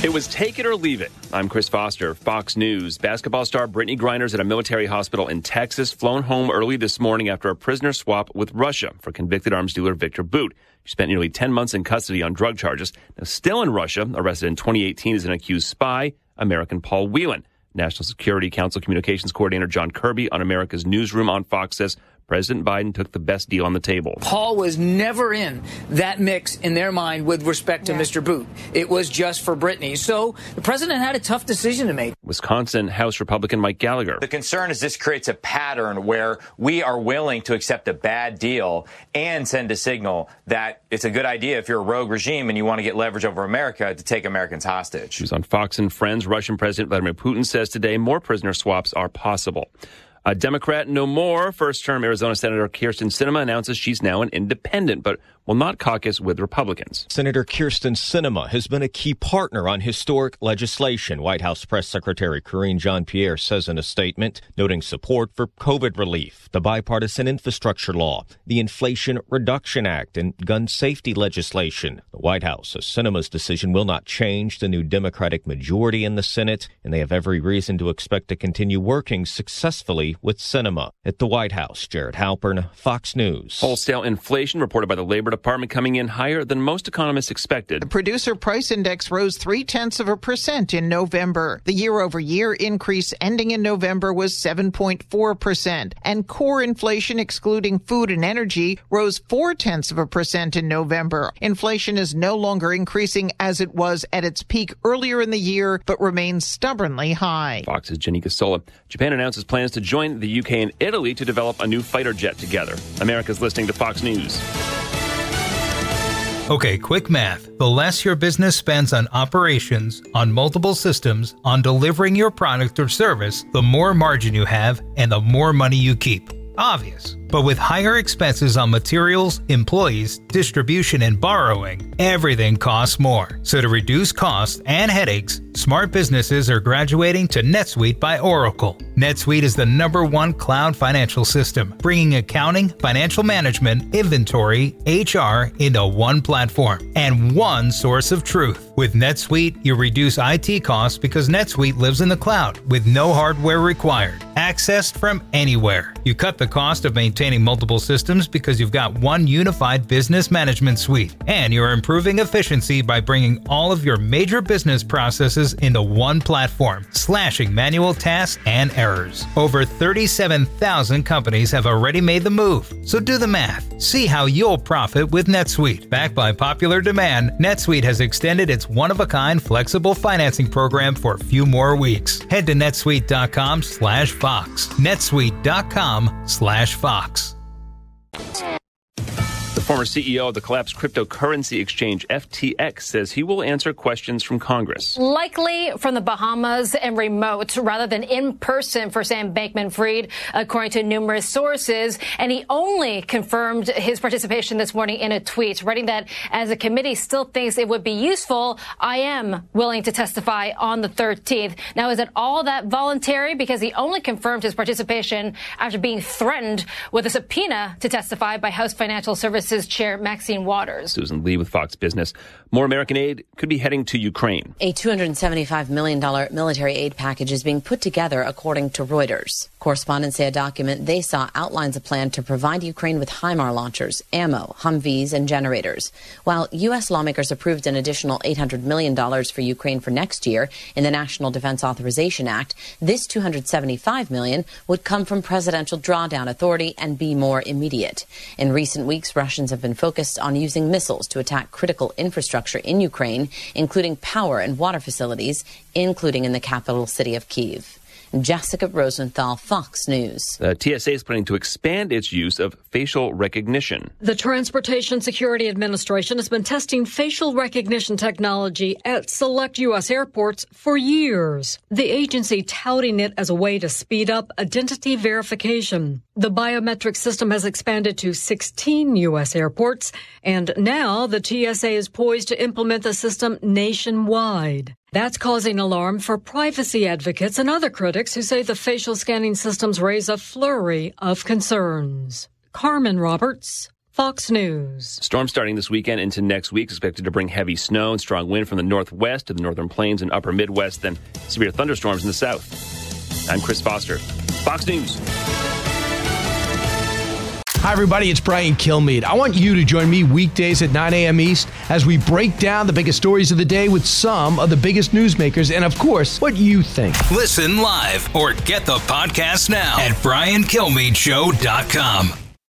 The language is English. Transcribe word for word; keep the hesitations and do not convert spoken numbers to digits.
It was take it or leave it. I'm Chris Foster, Fox News. Basketball star Brittany Griner's at a military hospital in Texas, flown home early this morning after a prisoner swap with Russia for convicted arms dealer Victor Bout. She spent nearly ten months in custody on drug charges. Now, still in Russia, arrested in twenty eighteen as an accused spy, American Paul Whelan. National Security Council Communications Coordinator John Kirby on America's Newsroom on Fox says President Biden took the best deal on the table. Paul was never in that mix in their mind with respect to yeah. Mister Bout. It was just for Brittany. So the president had a tough decision to make. Wisconsin House Republican Mike Gallagher. The concern is this creates a pattern where we are willing to accept a bad deal and send a signal that it's a good idea if you're a rogue regime and you want to get leverage over America to take Americans hostage. He was on Fox and Friends. Russian President Vladimir Putin says today more prisoner swaps are possible. A Democrat no more. First-term Arizona Senator Kyrsten Sinema announces she's now an independent, but will not caucus with Republicans. Senator Kyrsten Sinema has been a key partner on historic legislation, White House Press Secretary Karine Jean-Pierre says in a statement, noting support for COVID relief, the bipartisan infrastructure law, the Inflation Reduction Act, and gun safety legislation. The White House says Sinema's decision will not change the new Democratic majority in the Senate, and they have every reason to expect to continue working successfully with Sinema. At the White House, Jared Halpern, Fox News. Wholesale inflation reported by the Labor Department coming in higher than most economists expected. The producer price index rose three-tenths of a percent in November. The year-over-year increase ending in November was seven point four percent, and core inflation excluding food and energy rose four-tenths of a percent in November. Inflation is no longer increasing as it was at its peak earlier in the year, but remains stubbornly high. Fox's Jenny Casola. Japan announces plans to join the U K and Italy to develop a new fighter jet together. America's listening to Fox News. Okay, quick math. The less your business spends on operations, on multiple systems, on delivering your product or service, the more margin you have and the more money you keep. Obvious. But with higher expenses on materials, employees, distribution, and borrowing, everything costs more. So to reduce costs and headaches, smart businesses are graduating to NetSuite by Oracle. NetSuite is the number one cloud financial system, bringing accounting, financial management, inventory, H R into one platform and one source of truth. With NetSuite, you reduce I T costs because NetSuite lives in the cloud with no hardware required, accessed from anywhere. You cut the cost of maintaining multiple systems because you've got one unified business management suite, and you're improving efficiency by bringing all of your major business processes into one platform, slashing manual tasks and errors. Over thirty-seven thousand companies have already made the move, so do the math. See how you'll profit with NetSuite. Backed by popular demand, NetSuite has extended its one-of-a-kind flexible financing program for a few more weeks. Head to netsuite.com slash Fox. netsuite.com slash Fox. The former C E O of the collapsed cryptocurrency exchange F T X says he will answer questions from Congress. Likely from the Bahamas and remote rather than in person for Sam Bankman-Fried, according to numerous sources. And he only confirmed his participation this morning in a tweet, writing that as the committee still thinks it would be useful, I am willing to testify on the thirteenth. Now, is it all that voluntary? Because he only confirmed his participation after being threatened with a subpoena to testify by House Financial Services Chair Maxine Waters. Susan Lee with Fox Business. More American aid could be heading to Ukraine. A two hundred seventy-five million dollars military aid package is being put together, according to Reuters. Correspondents say a document they saw outlines a plan to provide Ukraine with HIMARS launchers, ammo, Humvees, and generators. While U S lawmakers approved an additional eight hundred million dollars for Ukraine for next year in the National Defense Authorization Act, this two hundred seventy-five million dollars would come from Presidential Drawdown Authority and be more immediate. In recent weeks, Russians have been focused on using missiles to attack critical infrastructure in Ukraine, including power and water facilities, including in the capital city of Kyiv. Jessica Rosenthal, Fox News. The T S A is planning to expand its use of facial recognition. The Transportation Security Administration has been testing facial recognition technology at select U S airports for years, the agency touting it as a way to speed up identity verification. The biometric system has expanded to sixteen U S airports, and now the T S A is poised to implement the system nationwide. That's causing alarm for privacy advocates and other critics who say the facial scanning systems raise a flurry of concerns. Carmen Roberts, Fox News. Storm starting this weekend into next week, expected to bring heavy snow and strong wind from the northwest to the northern plains and upper Midwest, then severe thunderstorms in the south. I'm Chris Foster, Fox News. Hi, everybody. It's Brian Kilmeade. I want you to join me weekdays at nine a.m. East as we break down the biggest stories of the day with some of the biggest newsmakers and, of course, what you think. Listen live or get the podcast now at brian kilmeade show dot com.